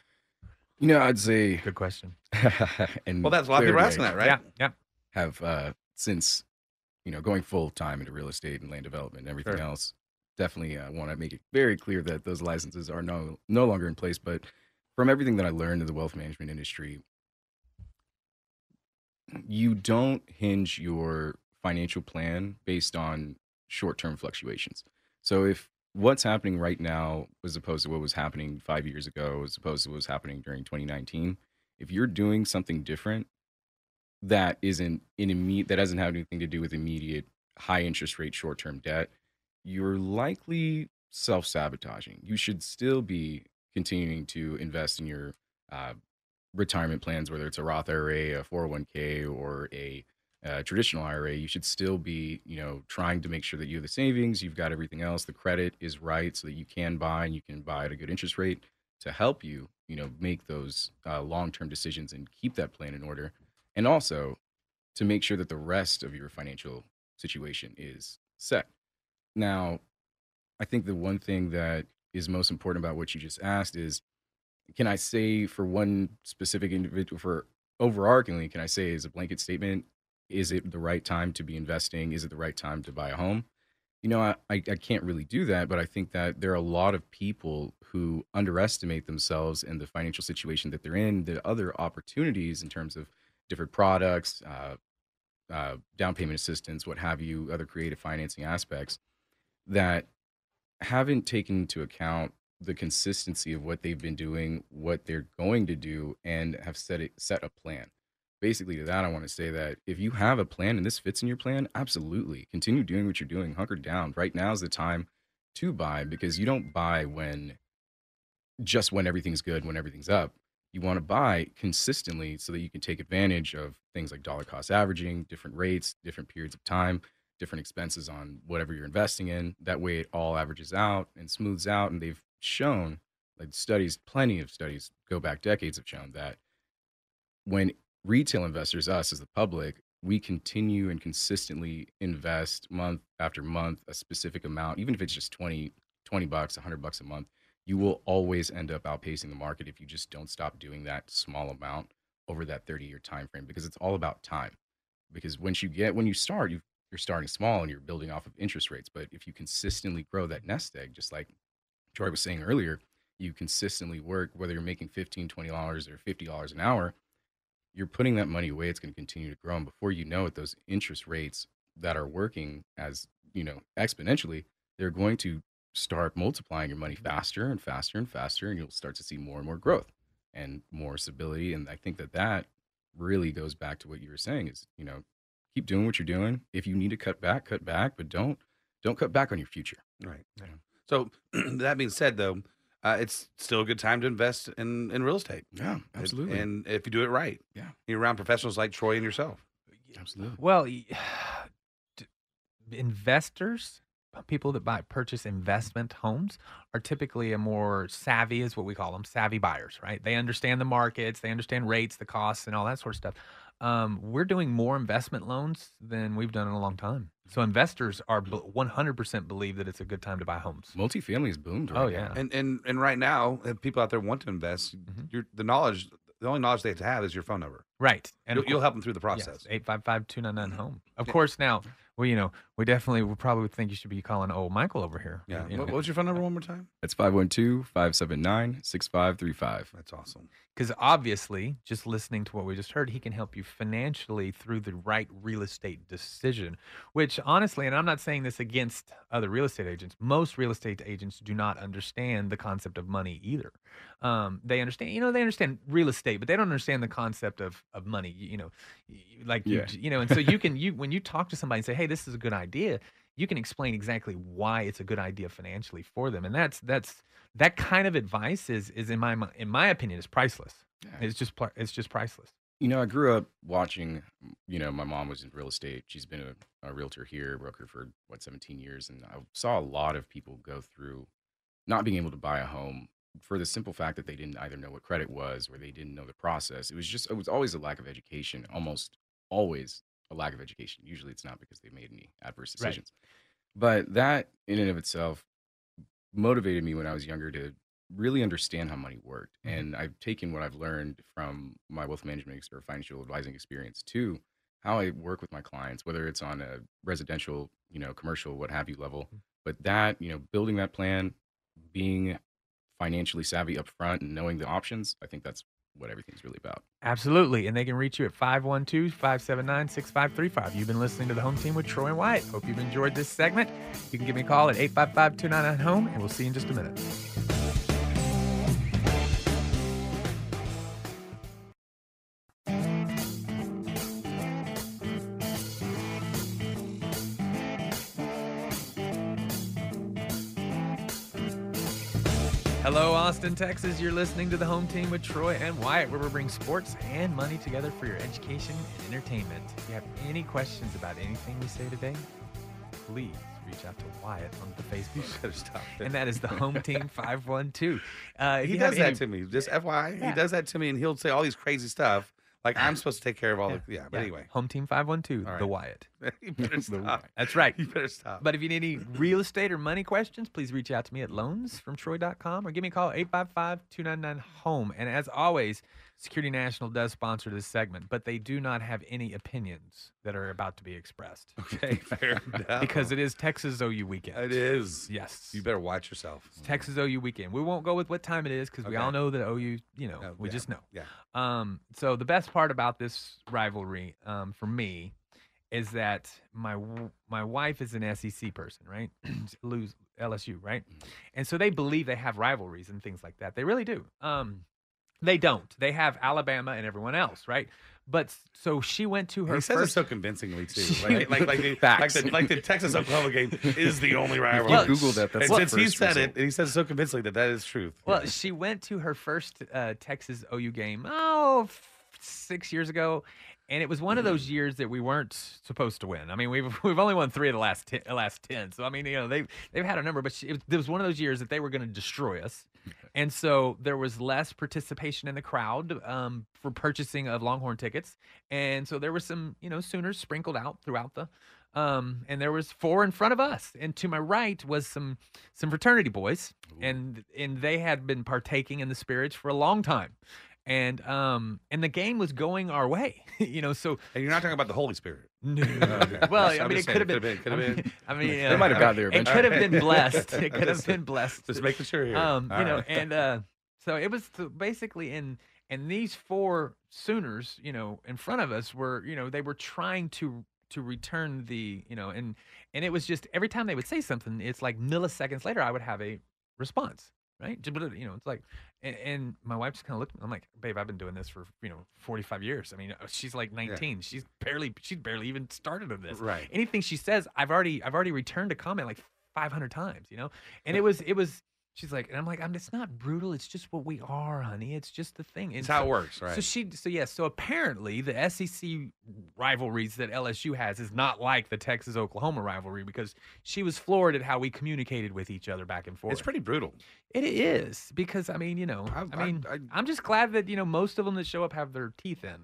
You know, I'd say. Good question. and Well, that's a lot of people are asking that, right? Yeah. Yeah. Have uh, since, you know, going full time into real estate and land development and everything Sure. else. Definitely uh, want to make it very clear that those licenses are no no longer in place. But from everything that I learned in the wealth management industry, you don't hinge your financial plan based on short-term fluctuations. So if what's happening right now as opposed to what was happening five years ago, as opposed to what was happening during twenty nineteen, if you're doing something different that isn't in immediate, that doesn't have anything to do with immediate high interest rate short-term debt, you're likely self-sabotaging. You should still be continuing to invest in your uh, retirement plans, whether it's a Roth I R A, a four oh one k, or a uh, traditional I R A. You should still be, you know, trying to make sure that you have the savings, you've got everything else, the credit is right, so that you can buy and you can buy at a good interest rate to help you, you know, make those uh, long-term decisions and keep that plan in order, and also to make sure that the rest of your financial situation is set. Now, I think the one thing that is most important about what you just asked is, can I say for one specific individual, for overarchingly, can I say as a blanket statement, is it the right time to be investing? Is it the right time to buy a home? You know, I, I I can't really do that, but I think that there are a lot of people who underestimate themselves and the financial situation that they're in, the other opportunities in terms of different products, uh, uh, down payment assistance, what have you, other creative financing aspects that haven't taken into account the consistency of what they've been doing, what they're going to do, and have set it, set a plan. Basically, to that, I want to say that if you have a plan and this fits in your plan, absolutely continue doing what you're doing. Hunker down. Right now is the time to buy, because you don't buy when just when everything's good, when everything's up. You want to buy consistently so that you can take advantage of things like dollar cost averaging, different rates, different periods of time, different expenses on whatever you're investing in. That way it all averages out and smooths out. And they've shown, like studies, plenty of studies go back decades, have shown that when retail investors, us as the public, we continue and consistently invest month after month a specific amount, even if it's just twenty, twenty bucks, one hundred bucks a month, you will always end up outpacing the market if you just don't stop doing that small amount over that thirty year time frame, because it's all about time. Because once you get, when you start, you you're starting small and you're building off of interest rates. But if you consistently grow that nest egg, just like Troy was saying earlier, you consistently work, whether you're making fifteen dollars, twenty dollars or fifty dollars an hour, you're putting that money away. It's going to continue to grow. And before you know it, those interest rates that are working as, you know, exponentially, they're going to start multiplying your money faster and faster and faster. And you'll start to see more and more growth and more stability. And I think that that really goes back to what you were saying is, you know, keep doing what you're doing. If you need to cut back, cut back, but don't, don't cut back on your future. Right. Yeah. So that being said, though, uh, it's still a good time to invest in, in real estate. Yeah, absolutely. And if you do it right, yeah, you're around professionals like Troy and yourself. Absolutely. Well, investors, people that buy purchase investment homes are typically a more savvy, is what we call them, savvy buyers, right? They understand the markets, they understand rates, the costs, and all that sort of stuff. Um, we're doing more investment loans than we've done in a long time. So investors are one hundred percent believe that it's a good time to buy homes. Multifamily is boomed right Oh, yeah. now. And and and right now, if people out there want to invest, Mm-hmm. you're, the knowledge, the only knowledge they have to have is your phone number. Right. And You'll, of you'll course- help them through the process. Yes, eight five five, two nine nine, home. Of course, now, well, you know, we definitely would probably think you should be calling old Michael over here. Yeah. You What, know. what was your phone number one more time? It's five one two, five seven nine, six five three five. That's awesome. Because obviously, just listening to what we just heard, he can help you financially through the right real estate decision, which honestly, and I'm not saying this against other real estate agents, most real estate agents do not understand the concept of money either. Um, they understand, you know, they understand real estate, but they don't understand the concept of, of money, you, you know, like, Yeah. you, you know, and so you can, you when you talk to somebody and say, hey, this is a good idea, you can explain exactly why it's a good idea financially for them. And that's, that's, that kind of advice is, is in my, mi- in my opinion, is priceless. Yeah. It's just, pl- it's just priceless. You know, I grew up watching, you know, my mom was in real estate. She's been a, a realtor here, broker for, what, seventeen years. And I saw a lot of people go through not being able to buy a home for the simple fact that they didn't either know what credit was or they didn't know the process. It was just, it was always a lack of education, almost always a lack of education. Usually it's not because they made any adverse Right. decisions. But that in and of itself motivated me when I was younger to really understand how money worked. Mhm. And I've taken what I've learned from my wealth management ex- or financial advising experience to how I work with my clients, whether it's on a residential, you know, commercial, what have you level. But that, you know, building that plan, being financially savvy up front and knowing the options, I think that's what everything's really about. Absolutely. And they can reach you at five one two, five seven nine, six five three five. You've been listening to The Home Team with Troy and Wyatt. Hope you've enjoyed this segment. You can give me a call at eight five five, two nine nine, home, and we'll see you in just a minute. Hello, Austin, Texas. You're listening to The Home Team with Troy and Wyatt, where we bring sports and money together for your education and entertainment. If you have any questions about anything we say today, please reach out to Wyatt on the Facebook. Better stop it. And that is the Home Team five one two. Uh, if He you have does that any- to me. Just F Y I, Yeah. he does that to me, and he'll say all these crazy stuff. Like I'm supposed to take care of all the yeah. But anyway, Home Team five one two, All right. the Wyatt. you better stop. That's right. You better stop. But if you need any real estate or money questions, please reach out to me at loans from troy dot com or give me a call eight five five, two nine nine, home. And as always, Security National does sponsor this segment, but they do not have any opinions that are about to be expressed. Okay, fair enough. Because it is Texas O U weekend. It is. Yes. You better watch yourself. It's Texas O U weekend. We won't go with what time it is because we Okay. all know that O U, you know, Oh, we yeah. just know. Yeah. Um, so the best part about this rivalry, um, for me, is that my w- my wife is an S E C person, right? Lose L S U, right? And so they believe they have rivalries and things like that. They really do. Um, they don't. They have Alabama and everyone else, right? But s- so she went to her He says it first. so convincingly too. She- Like, like, like, the, like, Facts. the, like the Texas Oklahoma game is the only rivalry. If you Google that, that's and the since he first said result. it, and he said it so convincingly that that is truth. Well, she went to her first uh, Texas O U game, oh, f- six years ago, and it was one of those years that we weren't supposed to win. I mean, we've we've only won three of the last ten, uh, last ten, so I mean, you know, they've they've had a number, but she, it, was, it was one of those years that they were going to destroy us, and so there was less participation in the crowd um, for purchasing of Longhorn tickets, and so there were some, you know, Sooners sprinkled out throughout the. Um, and there was four in front of us, and to my right was some some fraternity boys, and and they had been partaking in the spirits for a long time, and um and the game was going our way, you know. So And you're not talking about the Holy Spirit. no, Okay. well, I'm I mean, it just could have saying, been, could have been, could have I mean, been. uh, They might have got there It could have been eventually. blessed. It could have Just- been blessed. Just making sure here. Um, All you know, right. and uh, so it was to basically in and these four Sooners, you know, in front of us were, you know, they were trying to to return the, you know, and and it was just every time they would say something, it's like milliseconds later I would have a response, right? You know, it's like, and, and my wife just kind of looked at me. I'm like, babe, I've been doing this for, you know, forty-five years. I mean, she's like nineteen. Yeah. She's barely, she's barely even started on this. Right. Anything she says, I've already, I've already returned a comment like five hundred times, you know? And it was, it was, she's like, and I'm like, I'm, it's not brutal. It's just what we are, honey. It's just the thing. And it's so, how it works, right? So she, so yeah, so apparently the S E C rivalries that L S U has is not like the Texas-Oklahoma rivalry because she was floored at how we communicated with each other back and forth. It's pretty brutal. It is because, I mean, you know, I, I mean, I, I, I'm just glad that, you know, most of them that show up have their teeth in.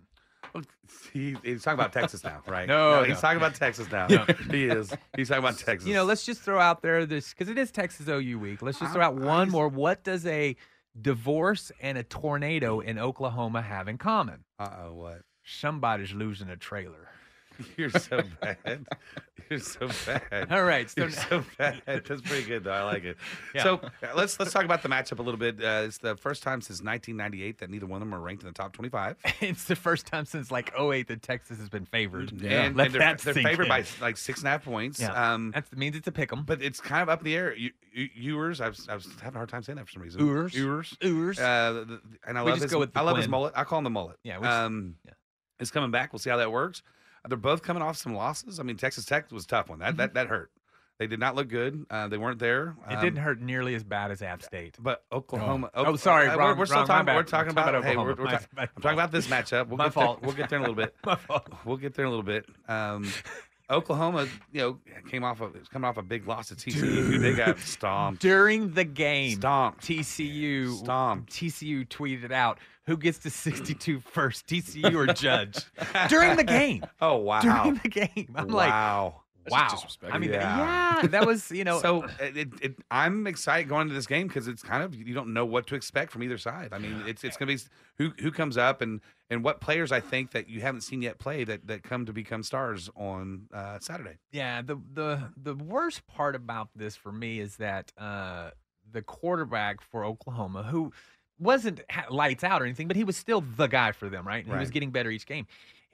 He, he's talking about Texas now, right? No, no, no. he's talking about Texas now. No. He is. He's talking about Texas. You know, let's just throw out there this because it is Texas O U week. Let's just throw out one more. What does a divorce and a tornado in Oklahoma have in common? Uh oh, what? Somebody's losing a trailer. You're so bad. You're so bad. All right, so You're so bad. That's pretty good, though. I like it. Yeah. So let's let's talk about the matchup a little bit. Uh, it's the first time since nineteen ninety-eight that neither one of them are ranked in the top twenty-five. It's the first time since like oh eight that Texas has been favored. Yeah, and, Let and they're, that they're sink favored in. by like six and a half points. Yeah. Um, that means it's a pick 'em. But it's kind of up in the air. You, you, Ewers, I was, I was having a hard time saying that for some reason. Ewers, Ewers, Ewers. Uh, the, and I We love just his. go with the I love his Quinn. mullet. I call him the mullet. Yeah, we just- um, yeah. It's coming back. We'll see how that works. They're both coming off some losses. I mean, Texas Tech was a tough one. That Mm-hmm. that that hurt. They did not look good. Uh, they weren't there. It Um, didn't hurt nearly as bad as App State. But Oklahoma. Oh, oh, sorry, uh, wrong- we're, we're still wrong, talking. my bad. We're talking I'm talking about. about Hey, we're, Oklahoma. we're My- ta- my I'm talking about this matchup. We'll My get fault. There, we'll get there in a little bit. My fault. We'll get there in a little bit. Um, Oklahoma, you know, came off of coming off a big loss to T C U. Who they got stomped During the game, Stomped. T C U Stomped. T C U tweeted out, "Who gets to sixty-two first, T C U or Judge?" During the game. Oh wow! During the game, I'm like, wow. wow. disrespectful. I mean, Yeah. yeah. that was, you know. So it, it, I'm excited going into this game because it's kind of you don't know what to expect from either side. I mean, it's it's going to be who who comes up and and what players I think that you haven't seen yet play that that come to become stars on uh, Saturday. Yeah, the the the worst part about this for me is that uh, the quarterback for Oklahoma, who wasn't ha- lights out or anything, but he was still the guy for them, right? And He was Right. getting better each game.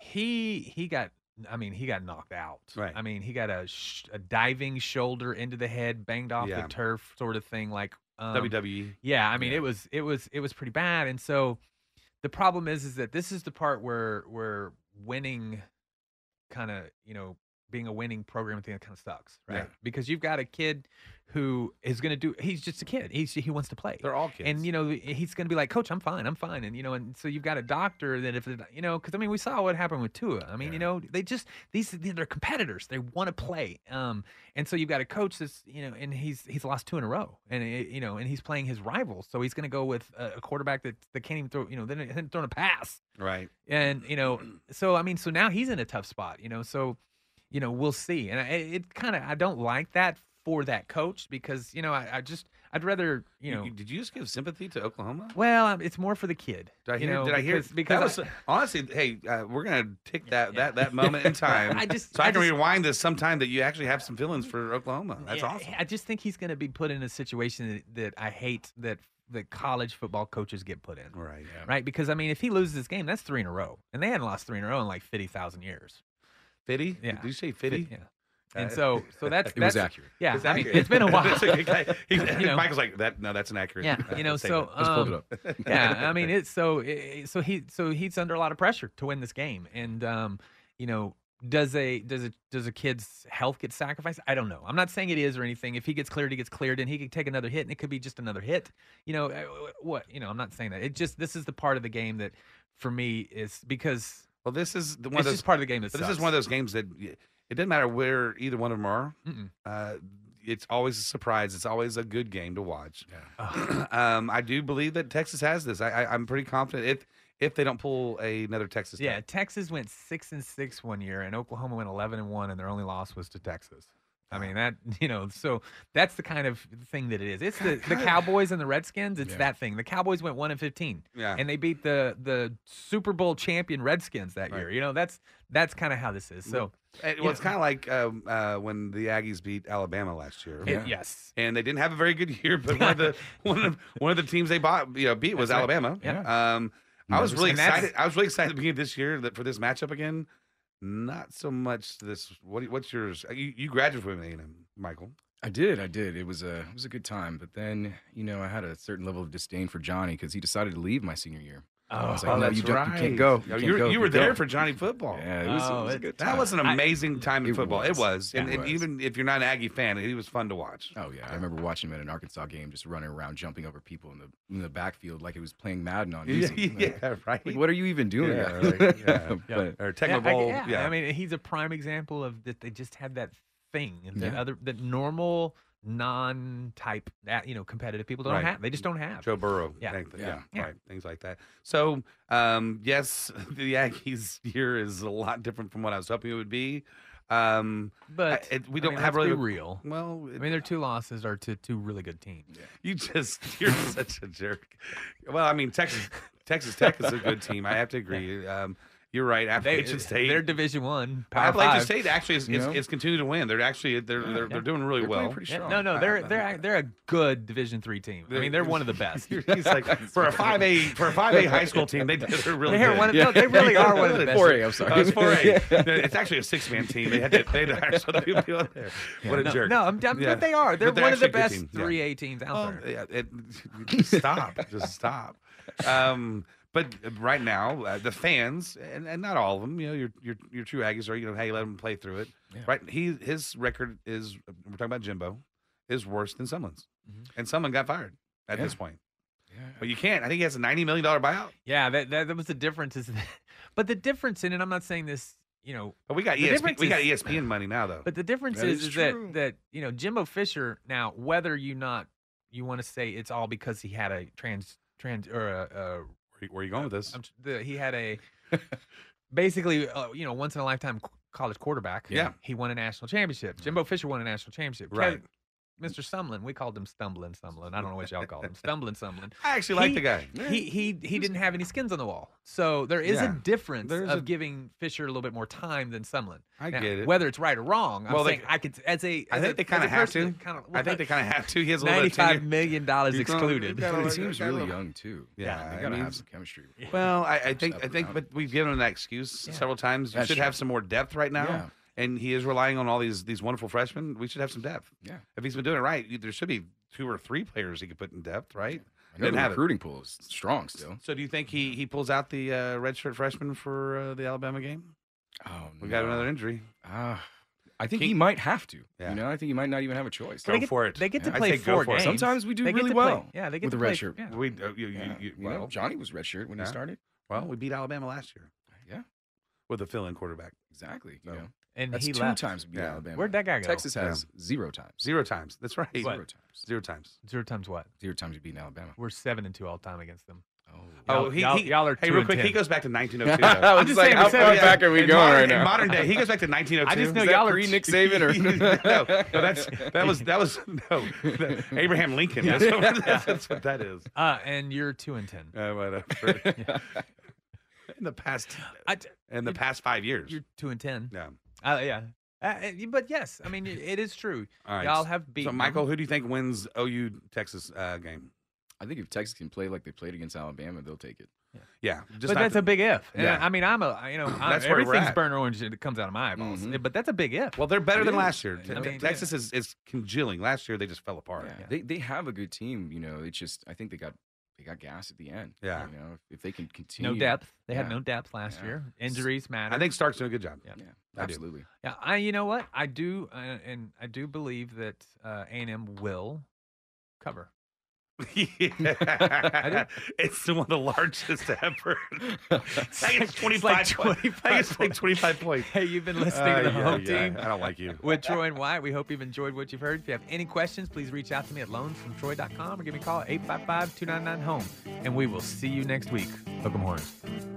He he got, I mean, he got knocked out. Right. I mean, he got a, sh- a diving shoulder into the head, banged off Yeah. the turf, sort of thing. Like um, W W E. Yeah, I mean, Yeah. it was it was it was pretty bad. And so the problem is is that this is the part where where winning kind of, you know, being a winning program at the end kind of sucks, right? Yeah. Because you've got a kid who is going to do he's just a kid. He's he wants to play. They're all kids. And you know, he's going to be like, "Coach, I'm fine. I'm fine." And you know, and so you've got a doctor that if it- you know, cuz I mean, we saw what happened with Tua. I mean, you know, they just these they're competitors. They want to play. Um and so you've got a coach that's, you know, and he's he's lost two in a row. And it, you know, and he's playing his rivals. So he's going to go with a, a quarterback that that can't even throw, you know, they hasn't thrown a pass. Right. And you know, so I mean, so now he's in a tough spot, you know. So, you know, we'll see. And I, it kind of I don't like that for that coach because you know I, I just I'd rather you know. Did you just give sympathy to Oklahoma? Well, um, it's more for the kid. Did I you hear? know, did I hear? because, because that was I- honestly. Hey, uh, we're gonna take that that that moment in time. I just- so I, I can just- rewind this sometime that you actually have some feelings for Oklahoma. That's yeah, awesome. I just think he's going to be put in a situation that, that I hate that that college football coaches get put in. Right. Yeah. Right? Because I mean, if he loses this game, that's three in a row, and they hadn't lost three in a row in like fifty thousand years. Fitty? Yeah. Did you say Fitty? Yeah. And Uh, so, so that's It was that's- accurate. Yeah, It's I mean, accurate. it's been a while. That's a good guy. He- You know. Michael's like that. No, that's an accurate. Yeah, you know, so statement. Let's pull it um, up. yeah, I mean, it's so it- so he so he's under a lot of pressure to win this game, and um, you know, does a does a does a kid's health get sacrificed? I don't know. I'm not saying it is or anything. If he gets cleared, he gets cleared, and he could take another hit, and it could be just another hit. You know, uh, what? You know, I'm not saying that. It just this is the part of the game that for me is because Well, this is the one it's of those. just part of the game that But this sucks. is one of those games that y- it doesn't matter where either one of them are. Mm-mm. Uh, it's always a surprise. It's always a good game to watch. Ugh. um, I do believe that Texas has this. I, I, I'm pretty confident if if they don't pull a, another Texas. Yeah, Tech. Texas went six and six one year, and Oklahoma went eleven and one, and their only loss was to Texas. I mean that you know, so that's the kind of thing that it is. It's the, the Cowboys and the Redskins. It's Yeah. that thing. The Cowboys went one and fifteen, Yeah. and they beat the the Super Bowl champion Redskins that year. Right. You know, that's that's kind of how this is. So And, you well, it's know- kind of like um, uh, when the Aggies beat Alabama last year. it- yes, And they didn't have a very good year, but one of the one of one of the teams they bought, you know, beat was That's right. Alabama. Yeah. Um, I was Never really seen- and excited. I was really excited at the beginning of this year that for this matchup again. Not so much this. What? What's yours? You, you graduated from A and M, Michael. I did, I did. It was a it was a good time, but then you know I had a certain level of disdain for Johnny because he decided to leave my senior year. I was like, Oh, no, that's you, don't, right. you can't go. You, You, can't were- go. you were Can't there go. for Johnny football. Yeah, it was, Oh, it was a it- good That time. was an amazing time in It football. It was. was, and, It and was. even if you're not an Aggie fan, he was fun to watch. Oh yeah, I remember watching him at an Arkansas game, just running around, jumping over people in the in the backfield like it was playing Madden on Yeah, easy. yeah, Like, right. like, what are you even doing? Yeah, guys? right, yeah. But- Or Yeah, Tecmo I, Bowl. yeah, Yeah, I mean, he's a prime example of that. They just had that thing that Yeah. other that normal non-type that you know competitive people don't Right. have. They just don't have. Joe Burrow. Yeah. thing- yeah, Yeah. Yeah. right. Things like that. So, um, yes, the Aggies year is a lot different from what I was hoping it would be. Um, But I- it- we I don't mean, have let's really be real. Well, I mean, their two losses are to two really good teams. you just you're such a jerk. Well, I mean, Texas Texas Tech is a good team. I have to agree. Um, you're right. They, Appalachian State. they're Division One, Power Appalachian Five. State actually is, You is, know? is continuing to win. They're actually they're they're, they're doing really They're playing well. pretty Yeah, strong. no, no, they're I- they're they're a good Division Three team. I mean, they're one of the best. He's like for a five A for a five A high school team, they they're really They're good. one of- no, they really are one of the best. four A, I'm sorry. Oh, it's four A. It's actually a six man team. They had to they had to hire some other people on there. What a no, jerk. no, I'm, I'm, Yeah. but they are. They're, But one of the actually a good best team. Yeah. three A teams out Well, there. yeah, it, just stop. Just stop. Um, but right now, uh, the fans, and, and not all of them, you know, your your your true Aggies are, you know, hey, let them play through it. Yeah. Right? He his record is, we're talking about Jimbo, is worse than someone's, Mhm. and someone got fired at Yeah. this point. Yeah. But you can't. I think he has a ninety million dollar buyout. Yeah, that, that that was the difference. Is but the difference in it, I'm not saying this, you know, But we got The E S P N. difference We got is- E S P N money now, though. but the difference That is, is is that true. that you know Jimbo Fisher. Now, whether you not you want to say it's all because he had a trans trans or a, a where, where are you going with this? I'm, the, he had a basically uh, you know once in a lifetime college quarterback. Yeah. he won a national championship. Jimbo Fisher won a national championship. Right. Kev- Mister Sumlin, we called him Stumbling Sumlin. I don't know what y'all called him. Stumbling Sumlin. I actually like He- the guy. He he he didn't have any skins on the wall, so there is Yeah. a difference There's of a- giving Fisher a little bit more time than Sumlin. I Now, get it. Whether it's right or wrong, I'm Well, they- saying I could as a. I as think a- they kind as of a have person to. that Kind of, I think they kind of have to. He has a little bit of ninety-five tenure. million dollars He's gonna- excluded. he's gotta- His team's got a really little- young too. Yeah, they I gotta mean, have some chemistry. Well, I, I think up I and think, down. but we've given him that excuse Yeah. several times. You That's should true. have some more depth right now, Yeah. and he is relying on all these these wonderful freshmen. We should have some depth. Yeah. If he's been doing it right, you- there should be two or three players he could put in depth, right? I know Didn't the have it. recruiting pool is strong still. So, do you think he he pulls out the uh, redshirt freshman for uh, the Alabama game? Oh, We got no. another injury. Ah, I think King- he might have to. Yeah. You know, I think he might not even have a choice. Go They get, for it. They get to I'd play say go four for it. games. Sometimes we do They get really to play- well Yeah, they get with to the play, red shirt. Yeah. We uh, you, you, Yeah. you, You know, well, Johnny was redshirt when Yeah. he started. well, we beat Alabama last year Yeah, with a fill-in quarterback. exactly. You So, know, And that's he two left. times we beat Yeah. Alabama. Where'd that guy go? Texas has zero times. Zero times. That's right. Zero What? times. Zero times. Zero times what? Zero times we beat Alabama. We're seven and two all time against them. Oh, Oh, Y'all- he, y'all- he, y'all are hey, two real and quick, he ten. goes back to nineteen oh two. I though. was just like, saying, how we said- far yeah, back are we in going modern, right in now? modern day, he goes back to nineteen oh two. I just know Is that y'all are pre t- Nick Saban or no, no, that's that was that was no the- Abraham Lincoln. That's, what, that's what that is. Uh, and you're two and ten. Uh, whatever. In the past, I, in the past five years. you're two and ten. Yeah. Uh, yeah. Uh, uh, but yes, I mean it is true. All right. Y'all have beaten. So, them. Michael, who do you think wins O U Texas uh, game? I think if Texas can play like they played against Alabama, they'll take it. Yeah, just but not that's the- a big if. And Yeah. I mean, I'm a you know I, That's where we're everything's at. burnt orange that comes out of my eyeballs. Mhm. But that's a big if. Well, they're better It than is. last year. I Te- mean, Texas is, is congealing. Last year, they just fell apart. Yeah. Yeah. They they have a good team. You know, it's just I think they got they got gas at the end. Yeah. You know, if, if they can continue. no depth. They had Yeah. no depth last Yeah. year. Injuries matter. I think Stark's doing a good job. Yeah. Yeah, I do. absolutely. Yeah, I you know what I do, uh, and I do believe that uh, A and M will cover. Yeah. It's one of the largest ever. I think it's twenty-five. It's like points. I think twenty-five it's like twenty-five points. Hey, you've been listening to the Uh, yeah, home yeah. team I don't like you. with Troy and Wyatt. We hope you've enjoyed what you've heard. If you have any questions, please reach out to me at loans from troy dot com or give me a call at eight five five, two nine nine, home. And we will see you next week. Hook 'em horns.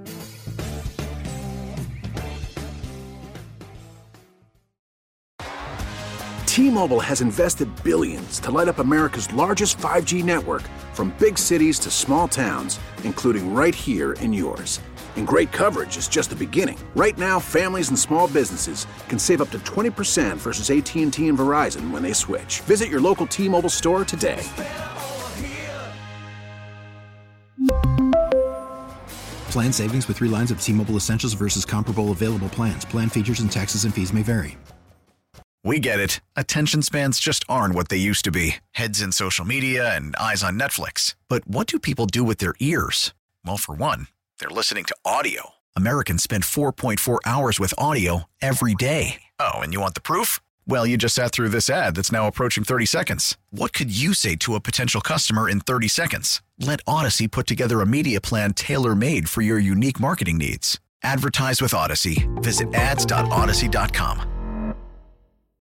T-Mobile has invested billions to light up America's largest five G network, from big cities to small towns, including right here in yours. And great coverage is just the beginning. Right now, families and small businesses can save up to twenty percent versus A T and T and Verizon when they switch. Visit your local T-Mobile store today. Plan savings with three lines of T-Mobile Essentials versus comparable available plans. Plan features and taxes and fees may vary. We get it. Attention spans just aren't what they used to be. Heads in social media and eyes on Netflix. But what do people do with their ears? Well, for one, they're listening to audio. Americans spend four point four hours with audio every day. Oh, and you want the proof? Well, you just sat through this ad that's now approaching thirty seconds. What could you say to a potential customer in thirty seconds? Let Odyssey put together a media plan tailor-made for your unique marketing needs. Advertise with Odyssey. Visit ads dot odyssey dot com.